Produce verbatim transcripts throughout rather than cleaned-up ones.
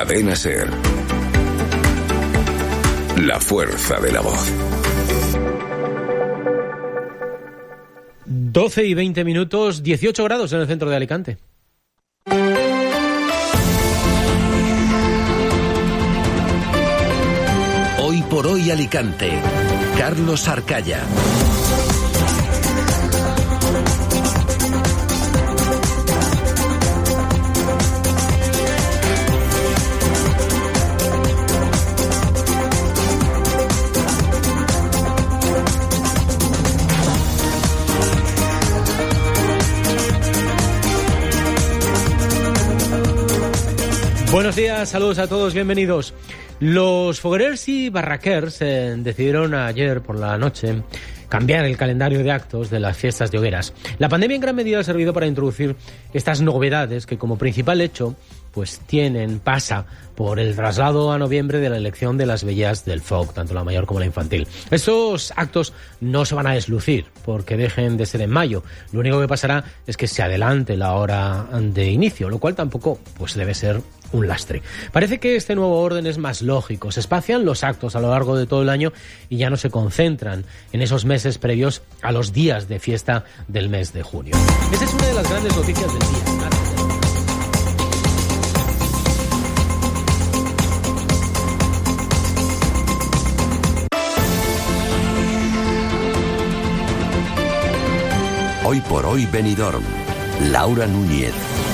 Cadena SER. La fuerza de la voz. doce y veinte minutos, dieciocho grados en el centro de Alicante. Hoy por hoy Alicante. Carlos Arcaya. Buenos días, saludos a todos, bienvenidos. Los foguerers y barraquers eh, decidieron ayer por la noche cambiar el calendario de actos de las fiestas de hogueras. La pandemia en gran medida ha servido para introducir estas novedades que como principal hecho pues tienen, pasa por el traslado a noviembre de la elección de las bellas del F O C, tanto la mayor como la infantil. Estos actos no se van a deslucir porque dejen de ser en mayo. Lo único que pasará es que se adelante la hora de inicio, lo cual tampoco pues debe ser un lastre. Parece que este nuevo orden es más lógico. Se espacian los actos a lo largo de todo el año y ya no se concentran en esos meses previos a los días de fiesta del mes de junio. Esa es una de las grandes noticias del día. Hoy por hoy Benidorm. Laura Núñez.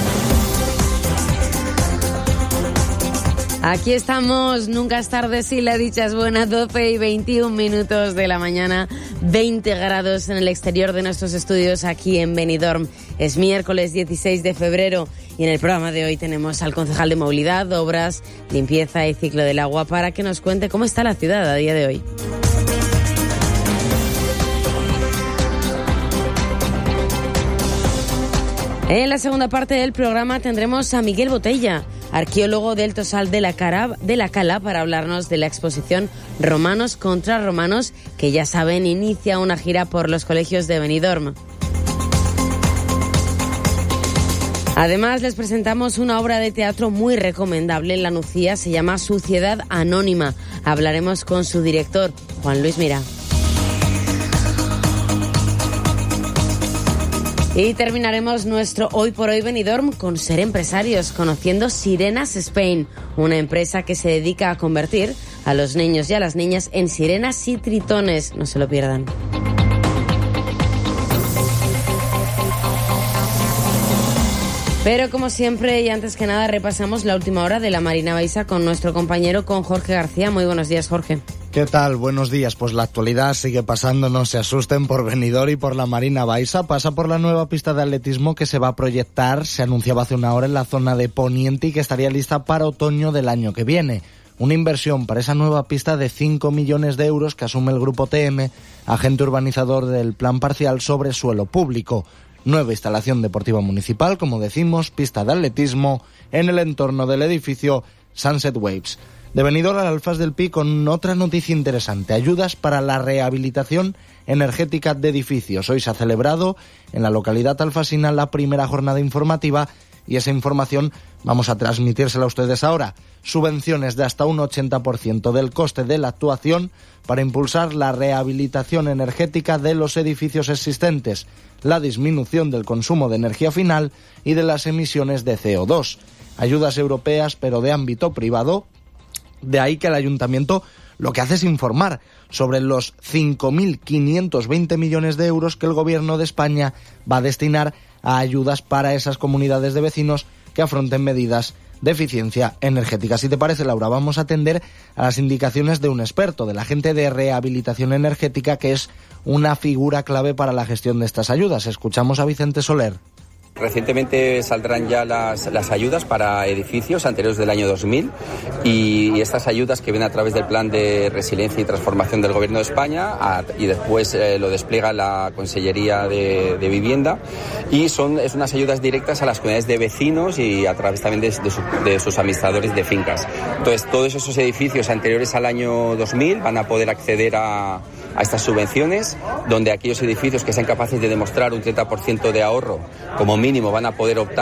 Aquí estamos, nunca es tarde si la dicha es buena, doce y veintiún minutos de la mañana, veinte grados en el exterior de nuestros estudios aquí en Benidorm. Es miércoles dieciséis de febrero y en el programa de hoy tenemos al concejal de Movilidad, Obras, Limpieza y Ciclo del Agua para que nos cuente cómo está la ciudad a día de hoy. En la segunda parte del programa tendremos a Miguel Botella, arqueólogo del Tosal de la, Cara, de la Cala, para hablarnos de la exposición Romanos contra Romanos, que ya saben inicia una gira por los colegios de Benidorm. Además, les presentamos una obra de teatro muy recomendable en La Nucía, se llama Suciedad Anónima. Hablaremos con su director, Juan Luis Mira. Y terminaremos nuestro Hoy por Hoy Benidorm con Ser Empresarios, conociendo Sirenas Spain, una empresa que se dedica a convertir a los niños y a las niñas en sirenas y tritones. No se lo pierdan. Pero como siempre y antes que nada repasamos la última hora de la Marina Baixa con nuestro compañero, con Jorge García. Muy buenos días, Jorge. ¿Qué tal? Buenos días. Pues la actualidad sigue pasando, no se asusten por Benidorm y por la Marina Baixa. Pasa por la nueva pista de atletismo que se va a proyectar, se anunciaba hace una hora, en la zona de Poniente y que estaría lista para otoño del año que viene. Una inversión para esa nueva pista de cinco millones de euros que asume el Grupo T M, agente urbanizador del Plan Parcial sobre suelo público. Nueva instalación deportiva municipal, como decimos, pista de atletismo en el entorno del edificio Sunset Waves. De Benidorm al Alfaz del Pi con otra noticia interesante, ayudas para la rehabilitación energética de edificios. Hoy se ha celebrado en la localidad alfasina la primera jornada informativa y esa información vamos a transmitírsela a ustedes ahora. Subvenciones de hasta un ochenta por ciento del coste de la actuación para impulsar la rehabilitación energética de los edificios existentes, la disminución del consumo de energía final y de las emisiones de C O dos. Ayudas europeas, pero de ámbito privado. De ahí que el ayuntamiento lo que hace es informar sobre los cinco mil quinientos veinte millones de euros que el gobierno de España va a destinar a ayudas para esas comunidades de vecinos que afronten medidas de eficiencia energética. Si te parece, Laura, vamos a atender a las indicaciones de un experto, del agente de rehabilitación energética, que es una figura clave para la gestión de estas ayudas. Escuchamos a Vicente Soler. Recientemente saldrán ya las, las ayudas para edificios anteriores del año dos mil y, y estas ayudas que vienen a través del Plan de Resiliencia y Transformación del Gobierno de España a, y después eh, lo despliega la Consellería de, de Vivienda y son es unas ayudas directas a las comunidades de vecinos y a través también de, de, su, de sus administradores de fincas. Entonces todos esos edificios anteriores al año dos mil van a poder acceder a a estas subvenciones, donde aquellos edificios que sean capaces de demostrar un treinta por ciento de ahorro como mínimo van a poder optar